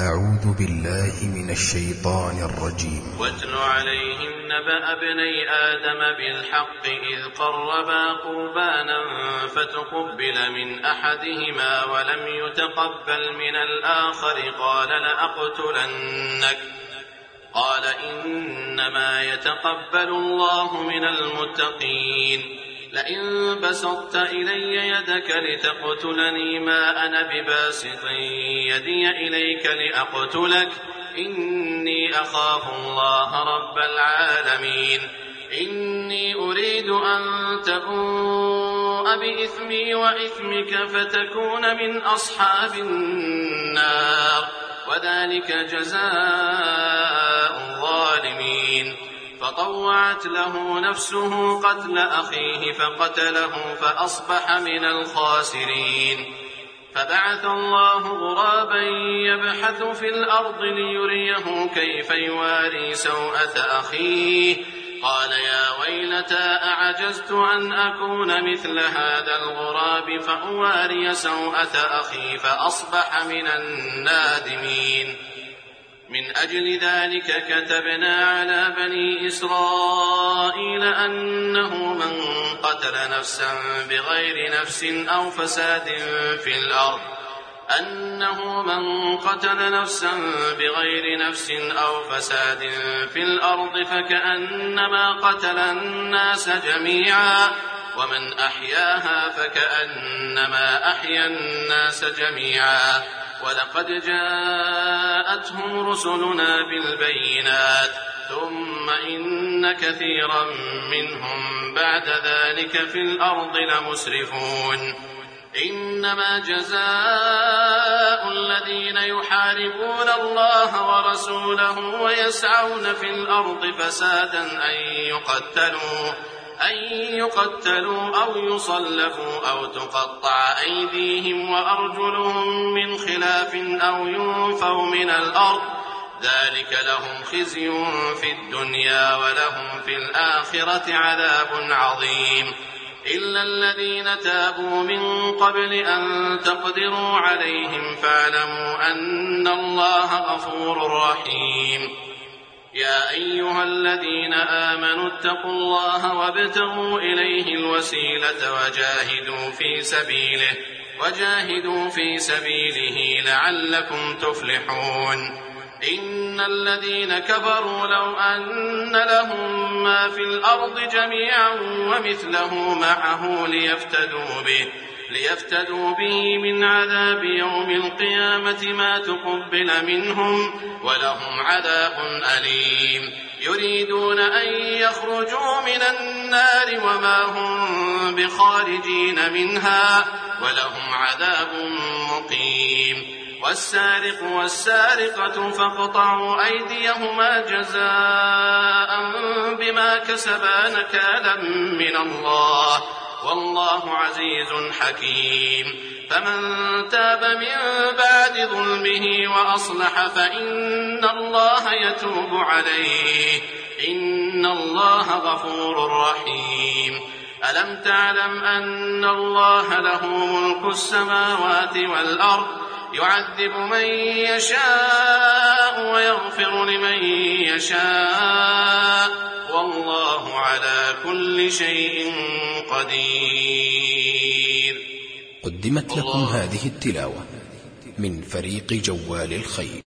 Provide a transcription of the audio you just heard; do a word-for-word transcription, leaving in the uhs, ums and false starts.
أعوذ بالله من الشيطان الرجيم. واتل عليهم نبأ ابني آدم بالحق إذ قربا قربانا فتقبل من أحدهما ولم يتقبل من الآخر قال لأقتلنك قال إنما يتقبل الله من المتقين. لئن بسطت إلي يدك لتقتلني ما أنا بباسط يدي إليك لأقتلك إني أخاف الله رب العالمين. إني أريد أن تبوء بإثمي وإثمك فتكون من أصحاب النار وذلك جزاء الظالمين. فطوعت له نفسه قتل أخيه فقتله فأصبح من الخاسرين. فبعث الله غرابا يبحث في الأرض ليريه كيف يواري سوءة أخيه قال يا ويلتى أعجزت أن أكون مثل هذا الغراب فأواري سوءة أخي فأصبح من النادمين. من أجل ذلك كتبنا على بني إسرائيل أنه من قتل نفسا بغير نفس أو فساد في الأرض أنه من قتل نفسا بغير نفس أو فساد في الأرض فكأنما قتل الناس جميعا ومن أحياها فكأنما أحيا الناس جميعا. ولقد جاءتهم رسلنا بالبينات ثم إن كثيرا منهم بعد ذلك في الأرض لمسرفون. إنما جزاء الذين يحاربون الله ورسوله ويسعون في الأرض فسادا أن يقتلوا أن يقتلوا أو يصلفوا أو تقطع أيديهم وأرجلهم من خلاف أو ينفوا من الأرض ذلك لهم خزي في الدنيا ولهم في الآخرة عذاب عظيم. إلا الذين تابوا من قبل أن تقدروا عليهم فاعلموا أن الله غفور رحيم. يا أيها الذين آمنوا اتقوا الله وابتغوا إليه الوسيلة وجاهدوا في سبيله وجاهدوا في سبيله لعلكم تفلحون. إن الذين كفروا لو أن لهم ما في الأرض جميعا ومثله معه ليفتدوا به ليفتدوا به من عذاب يوم القيامة ما تقبل منهم ولهم عذاب أليم. يريدون أن يخرجوا من النار وما هم بخارجين منها ولهم عذاب مقيم. والسارق والسارقة فاقطعوا أيديهما جزاء بما كسبا نكالا من الله والله عزيز حكيم. فمن تاب من بعد ظلمه وأصلح فإن الله يتوب عليه إن الله غفور رحيم. ألم تعلم أن الله له ملك السماوات والأرض يعذب من يشاء ويغفر لمن يشاء والله على كل شيء قدير. قدمت لكم هذه التلاوة من فريق جوال الخير.